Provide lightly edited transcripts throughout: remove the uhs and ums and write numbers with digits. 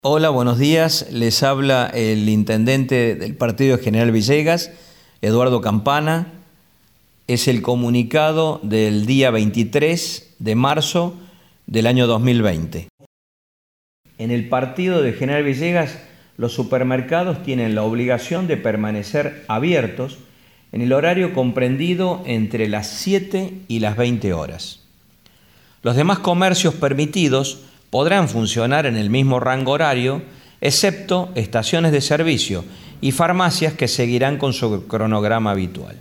Hola, buenos días. Les habla el intendente del partido de General Villegas, Eduardo Campana. Es el comunicado del día 23 de marzo del año 2020. En el partido de General Villegas, los supermercados tienen la obligación de permanecer abiertos en el horario comprendido entre las 7 y las 20 horas. Los demás comercios permitidos podrán funcionar en el mismo rango horario, excepto estaciones de servicio y farmacias que seguirán con su cronograma habitual.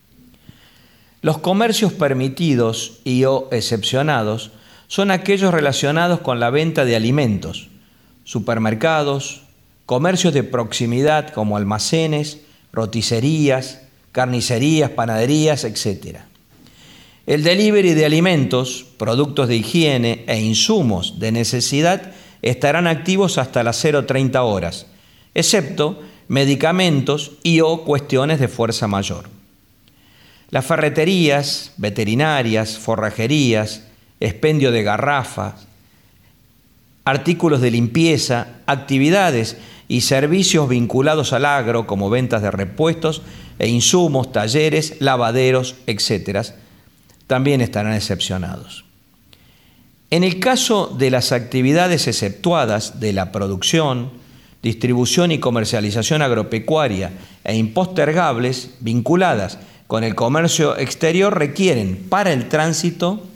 Los comercios permitidos o excepcionados son aquellos relacionados con la venta de alimentos, supermercados, comercios de proximidad como almacenes, roticerías, carnicerías, panaderías, etc. El delivery de alimentos, productos de higiene e insumos de necesidad estarán activos hasta las 0:30 horas, excepto medicamentos o cuestiones de fuerza mayor. Las ferreterías, veterinarias, forrajerías, expendio de garrafas, artículos de limpieza, actividades y servicios vinculados al agro como ventas de repuestos e insumos, talleres, lavaderos, etc., también estarán excepcionados. En el caso de las actividades exceptuadas de la producción, distribución y comercialización agropecuaria e impostergables vinculadas con el comercio exterior requieren para el tránsito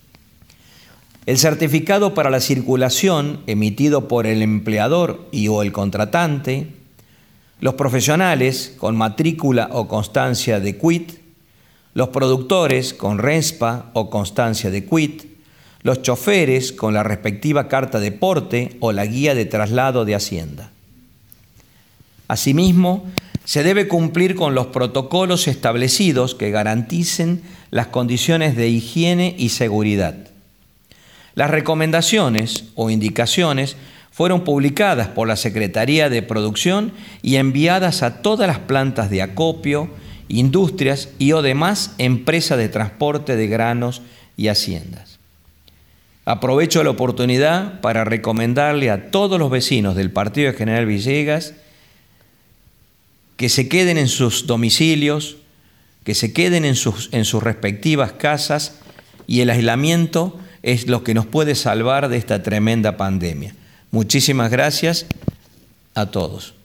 el certificado para la circulación emitido por el empleador o el contratante, los profesionales con matrícula o constancia de quit, los productores con RENSPA o constancia de quit, los choferes con la respectiva carta de porte o la guía de traslado de Hacienda. Asimismo, se debe cumplir con los protocolos establecidos que garanticen las condiciones de higiene y seguridad. Las recomendaciones o indicaciones fueron publicadas por la Secretaría de Producción y enviadas a todas las plantas de acopio, industrias o demás empresas de transporte de granos y haciendas. Aprovecho la oportunidad para recomendarle a todos los vecinos del partido de General Villegas que se queden en sus domicilios, que se queden en sus respectivas casas, y el aislamiento es lo que nos puede salvar de esta tremenda pandemia. Muchísimas gracias a todos.